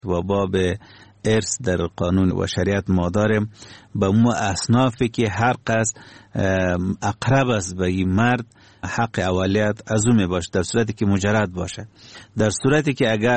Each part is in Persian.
و باب ارث در قانون و شریعت ما داریم. به ما اصنافی که هر قصد اقرب است به این مرد حق اولیت از او می باشه، در صورتی که مجرد باشه. در صورتی که اگر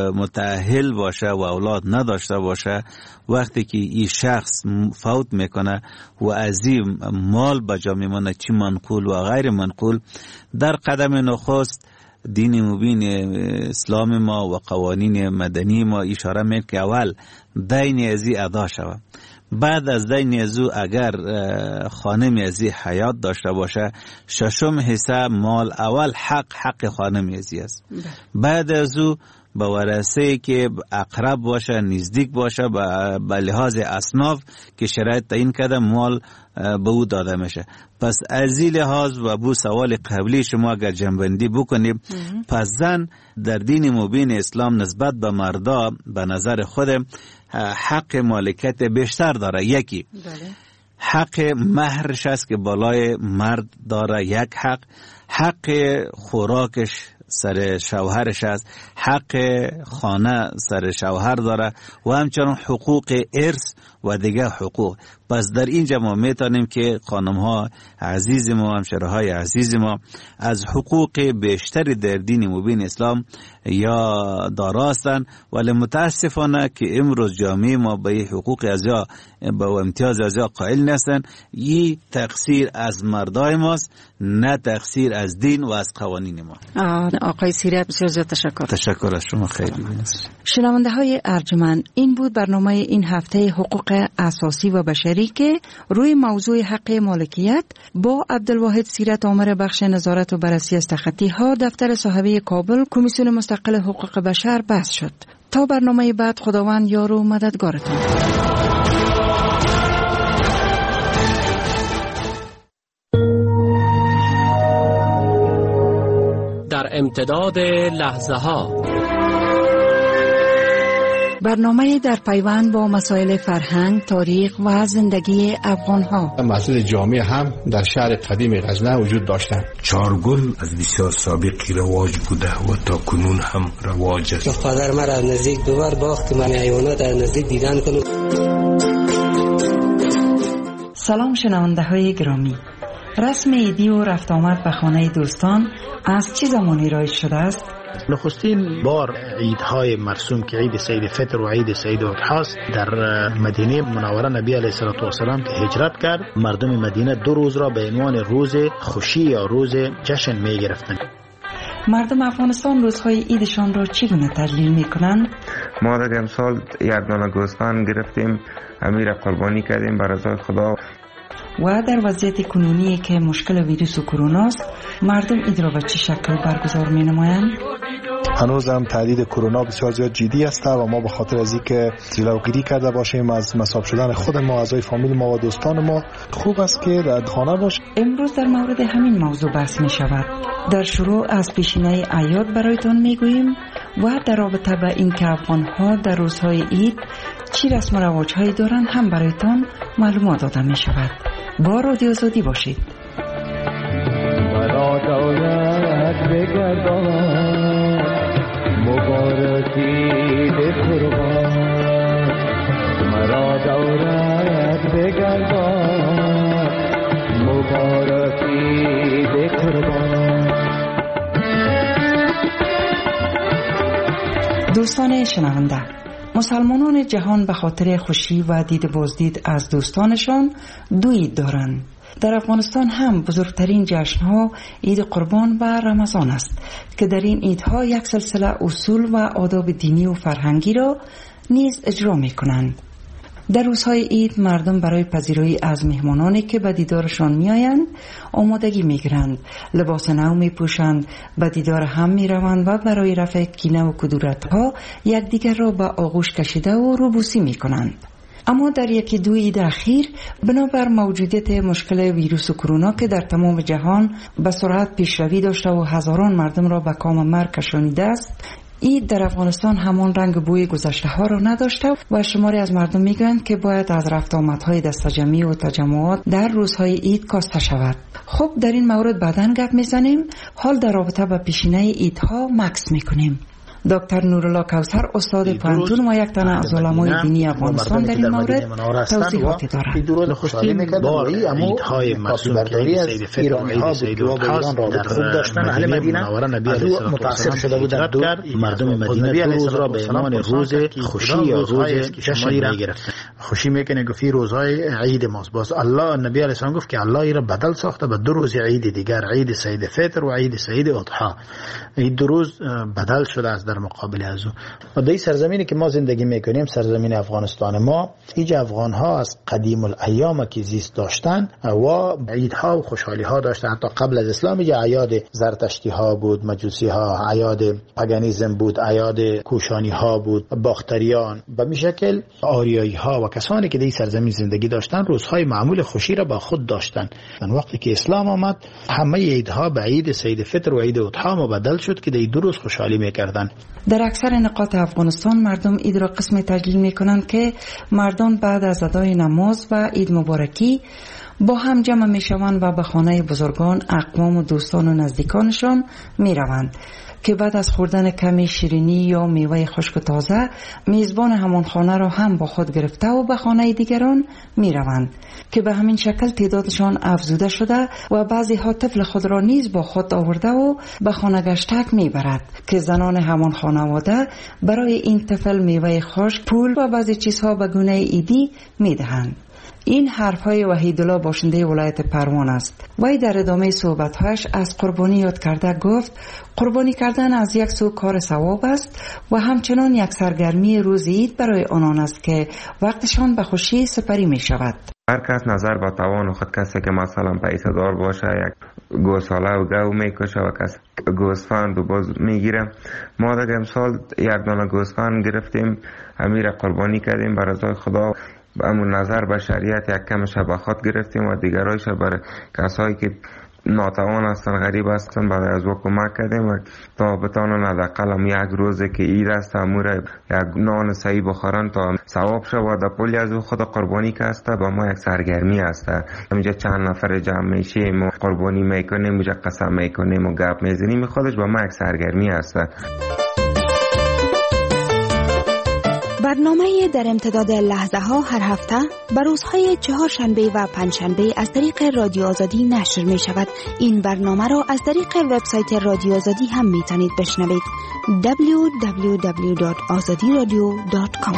متأهل باشه و اولاد نداشته باشه، وقتی که این شخص فوت میکنه و از این مال بجا میمونه، چی منقول و غیر منقول، در قدم نخست دین مبین اسلام ما و قوانین مدنی ما اشاره میکنه که اول دین ازی ادا شود. بعد از دین ازو اگر خانم ازی حیات داشته باشه، ششم حصه مال اول حق خانم ازی است. بعد ازو به ورثه که اقرب باشه، نزدیک باشه، به لحاظ اصناف که شرایط تعیین کرده مال به او داده میشه. پس از این لحاظ و بو سوال قبلی شما اگر جنبندی بکنیم، پس زن در دین مبین اسلام نسبت به مردا به نظر خود حق مالکیت بیشتر داره. یکی حق مهرش است که بالای مرد داره، یک حق خوراکش سر شوهرش است، حق خانه سر شوهر داره و همچنان حقوق ارث و دیگه حقوق. پس در اینجا ما میتونیم که خانم ها عزیز ما، همشهرهای عزیز ما از حقوق بیشتری در دین مبین اسلام یا داراستن، ولی متاسفانه که امروز جامعه ما به حقوق ازیا به امتیاز ازیا قائل نیستن. این تقصیر از مردای ماست، نه تقصیر از دین و از قوانین ما. آقای سیره بسیار زیاد تشکر از شما. خیلی شنونده های ارجمند، این بود برنامه این هفته حقوق اساسی و بشری که روی موضوع حق مالکیت با عبدالواحد سیرت آمر بخش نظارت و بررسی از تخطی ها دفتر صاحبه کابل کمیسیون مستقل حقوق بشر بحث شد. تا برنامه بعد، خداوند یار و مددگارتون. در امتداد لحظه ها، برنامه در پیوند با مسائل فرهنگ، تاریخ و زندگی افغان ها. مسجد جامع هم در شهر قدیم غزنه وجود داشتند. چارگل از بسیار سابقی رواج بوده و تا کنون هم رواج است. پدر مرا از نزدیک دوبار باخت من حیوانات از نزدیک دیدن کنم. سلام شنونده های گرامی. رسم عیدی و رفت آمد به خانه دوستان از چه زمانی رایج شده است؟ نخستین بار عیدهای مرسوم که عید سید فطر و عید سید الاضحی در مدینه منوره نبی علیه السلام که هجرت کرد، مردم مدینه 2 روز را به عنوان روز خوشی یا روز جشن می گرفتند. مردم افغانستان روزهای عیدشان را چگونه تجلیل می کنند؟ ما در امسال 1 دانه گوسفند گرفتیم، امیر قربانی کردیم بر رضای خدا. و در وضعیت کنونی که مشکل ویروس کرونا است، مردم عید را به چه شکل برگزار می نمایند؟ هنوز هم تهدید کرونا بسیار زیاد جدی است و ما به خاطر از اینکه جلوگیری کرده باشیم از مصاب شدن خود ما، اعضای فامیل ما و دوستان ما، خوب است که در خانه باشیم. امروز در مورد همین موضوع بحث می شود. در شروع از پیشینه اعیاد برایتان می گوییم و در رابطه با این که افغان‌ها در روزهای عید چی رسم و رواج‌هایی دارند هم برایتان معلومات داده می شود. با رادیو آزادی باشید. مرا دولت بگردان، مبارکی به قربان. مرا دولت بگردان، مبارکی به قربان. دوستان شنونده، مسلمانان جهان به خاطر خوشی و دید بازدید از دوستانشان 2 عید دارند. در افغانستان هم بزرگترین جشنها عید قربان و رمضان است که در این عیدها یک سلسله اصول و آداب دینی و فرهنگی را نیز اجرا می کنند. در روزهای عید مردم برای پذیرایی از مهمانانی که به دیدارشان می آیند آمادگی می گیرند، لباس نو می پوشند، به دیدار هم می روند و برای رفع کینه و کدورت ها یکدیگر را به آغوش کشیده و روبوسی می کنند. اما در 1-2 عید اخیر بنابر موجودیت مشکل ویروس کرونا که در تمام جهان به سرعت پیشروی داشته و هزاران مردم را به کام مرگ کشانیده است، عید در افغانستان همان رنگ بوی گذشته ها را نداشته و شماری از مردم میگویند که باید از رفت آمدهای دستجمعی و تجمعات در روزهای عید کاسته شود. خب در این مورد بعداً گپ میزنیم. حال در رابطه با پیشینه عیدها مکث میکنیم. دکتر نورالله کوثر استاد پوهنتون و یک تنه از علمای دینی افغانستان در این مورد توضیحاتی دارد. درود خوشحالی می‌کردن و عیدهای مرسوم که عید سید فطر و عید سید الاضحی در خوب داشتن. اهل مدینه از او متاثر شده بودند. مردم مدینه روز را به عنوان روز خوشی یا روز جشن می‌گرفتند. خوشی میکنه گفتی روزهای عید ماست. باز الله نبی علیه السلام گفت که الله ای را بدل ساخته به دو روز عید دیگر، عید سید فطر و عید سید الاضحی. این دو روز بدل شده است در مقابل از او. و در این سرزمینی که ما زندگی میکنیم، سرزمین افغانستان ما، ایج افغان ها از قدیم الایام که زیست داشتن و عیدها و خوشحالی ها داشتن. حتی قبل از اسلام ایج اعیاد زرتشتی ها بود، مجوسی ها، اعیاد پاگانیسم بود، اعیاد کوشانی ها بود، باختریان. به می شکل آریایی ها و کسانی که در این سرزمین زندگی داشتن روزهای معمول خوشی را با خود داشتن. وقتی که اسلام آمد همه عیدها به عید سید فطر و عید الاضحی مبدل شد که در دو روز خوشحالی میکردن. در اکثر نقاط افغانستان مردم عید را قسم تجلیل میکنند که مردان بعد از ادای نماز و عید مبارکی با هم جمع میشوند و به خانه بزرگان، اقوام و دوستان و نزدیکانشان میروند که بعد از خوردن کمی شیرینی یا میوه خشک و تازه میزبان همان خانه را هم با خود گرفته و به خانه دیگران میروند که به همین شکل تعدادشان افزوده شده و بعضی ها طفل خود را نیز با خود آورده و به خانه گشتک میبرد که زنان همان خانواده برای این طفل میوه خشک، پول و بعضی چیزها به گونه ایدی میدهند. این حرفهای وحیدالله باشنده ولایت پروان است. وی در ادامه صحبتهایش از قربانی یاد کرده گفت قربانی کردن از یک سو کار ثواب است و همچنان یک سرگرمی روز عید برای آنان است که وقتشان به خوشی سپری می شود. هر کس نظر با توان خود، کسی که مثلا پیسه دار باشه یک گوساله و گو میکشه و کسی گوسفند و باز میگیره. ما در امسال یک دانه گوسفند گرفتیم، امیر قربانی کردیم بر رضای خدا. امون نظر به شریعت یک کمش به خود گرفتیم و دیگرایش برای کسایی که ناتوان هستن، غریب هستن، بعد از او کمک کردیم و تا بتانن حداقل یک روزه که عید است امور یک نان صحیح بخورن تا ثواب شه و در پولی از او خود قربانی که است با ما یک سرگرمی است. اینجا چند نفر جمع میشیم و قربانی میکنیم، اینجا قسم میکنیم و گپ میزنیم، خودش با ما یک سرگرمی است. برنامه در امتداد لحظه ها هر هفته بر روزهای چهارشنبه و پنجشنبه از طریق رادیو آزادی نشر می شود. این برنامه را از طریق وبسایت رادیو آزادی هم می توانید بشنوید. www.azadiradio.com.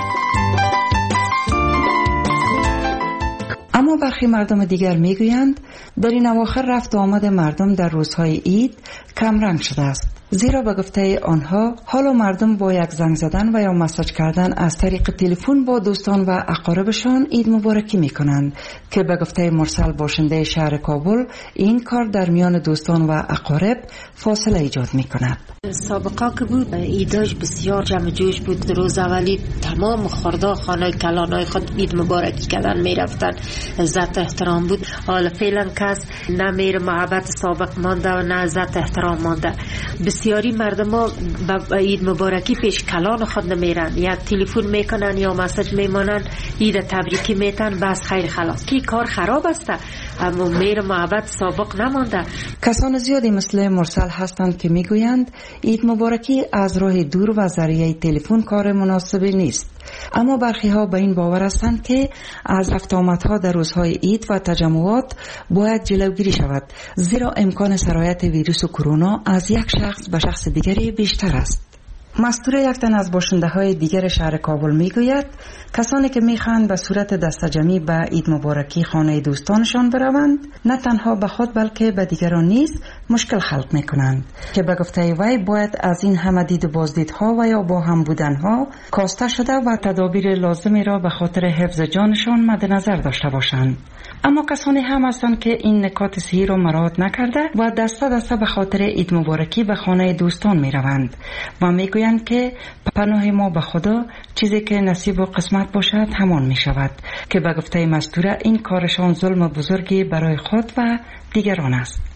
اما برخی مردم دیگر می گویند در این اواخر رفت و آمد مردم در روزهای عید کم رنگ شده است. زیرا به گفته آنها حالا مردم با یک زنگ زدن و یا مساج کردن از طریق تلفن با دوستان و اقاربشان عید مبارکی می کنند که به گفته مرسل باشنده شهر کابل این کار در میان دوستان و اقارب فاصله ایجاد می کند. سابقا که بود عیداش بسیار جمع جوش بود. روز اولی تمام خورده خانه کلانای خود عید مبارکی کردن می رفتن، عزت احترام بود. حالا فعلا کس نه میر محبت سابق مانده و نه عزت احترام مانده. بسیاری مردم ها به عید مبارکی پیش کلان خود نمیرن، یا تلفن میکنن یا مسج میمانن، عید تبریکی میتن، بس خیر خلاص. کی کار خراب است، اما میر محبت سابق نمانده. کسان زیادی مثل مرسل هستند که میگویند عید مبارکی از راه دور و ذریعه تلفن کار مناسبی نیست. اما برخی ها به این باور هستند که از رفت آمدها در روزهای عید و تجمعات باید جلوگیری شود، زیرا امکان سرایت ویروس و کرونا از یک شخص به شخص دیگری بیشتر است. مستور یک تن از باشنده های دیگر شهر کابل میگوید کسانی که میخواهند به صورت دستجمعی به عید مبارکی خانه دوستانشان بروند نه تنها به خود بلکه به دیگران نیز مشکل خلق میکنند که به گفته وی باید از این همه دید و بازدیدها و یا با هم بودنها کاسته شده و تدابیر لازمی را به خاطر حفظ جانشان مد نظر داشته باشند. اما کسانی هم هستند که این نکات صحیح را مراعات نکرده و دسته دسته به خاطر عید مبارکی به خانه دوستان میروند و میگویند که پناه ما به خدا، چیزی که نصیب و قسمت باشد همان می شود که به گفته مستوره این کارشان ظلم بزرگی برای خود و دیگران است.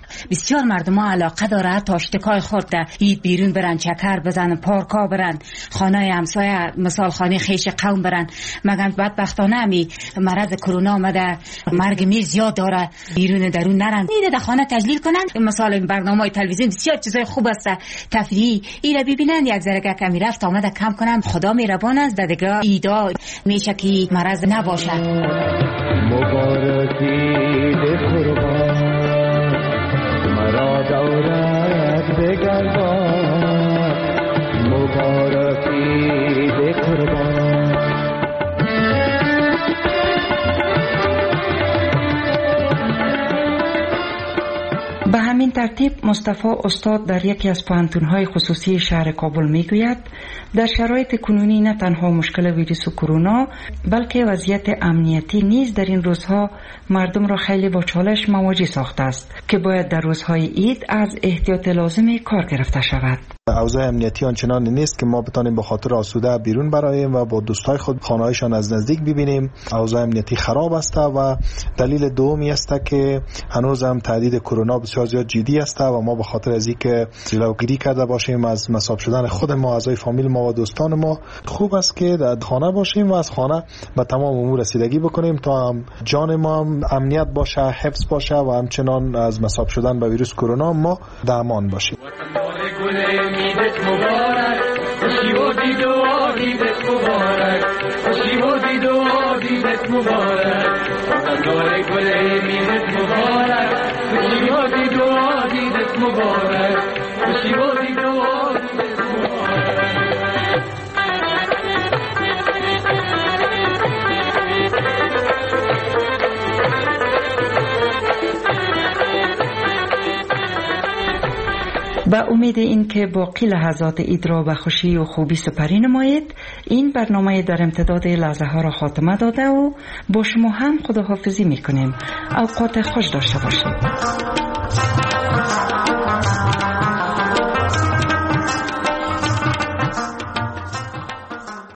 بسیار مردم ها علاقه داره تا اشتکای خورد اید بیرون برن، چکر بزنن، پارکا برن، خانه همسایه مثال خانه خیش قوم برن. مگم بدبختانه همی مرض کرونا آمده، مرگ میر زیاد داره، بیرون درون نرن، اینه در خانه تجلیل کنن. مثلا برنامه‌های تلویزیون بسیار چیزای خوب است تفریحی، اینا ببینن یک ذره کمی رفت آمده کم کنن. خدا مهربان است، دیگه ایدا میشه که مرض نباشه. مبارکی به قربان مرا دورت بگردان، مبارکی به قربان. به همین ترتیب مصطفی استاد در یکی از پوهنتون‌های خصوصی شهر کابل میگوید در شرایط کنونی نه تنها مشکل ویروس کرونا بلکه وضعیت امنیتی نیز در این روزها مردم را خیلی با چالش مواجه ساخته است که باید در روزهای عید از احتیاط لازمی کار گرفته شود. اوضاع امنیتی آنچنان نیست که ما بتانیم به خاطر آسوده بیرون براییم و با دوستای خود خانه‌هایشان از نزدیک ببینیم. اوضاع امنیتی خراب است و دلیل دومی است که هنوز هم تهدید کرونا بسیار زیاد جدی است و ما به خاطر از اینکه جلوگیری کرده باشیم از مصاب شدن خود ما، اعضای فامیل ما و دوستان ما، خوب است که در خانه باشیم و از خانه به تمام امور رسیدگی بکنیم تا جان ما امنیت باشه، حفظ باشه و همچنان از مصاب شدن به ویروس کرونا ما در امان باشیم. عیدت مبارک، خوشی و دید و عیدت مبارک، خوشی و دید و عیدت مبارک، وطندار گل عیدت مبارک، خوشی و دید و عیدت مبارک، خوشی و دید و عیدت مبارک. با امید این که باقی لحظات عید را به خوشی و خوبی سپری نمایید، این برنامه در امتداد لحظه ها را خاتمه داده و با شما هم خداحافظی میکنیم. اوقات خوش داشته باشید.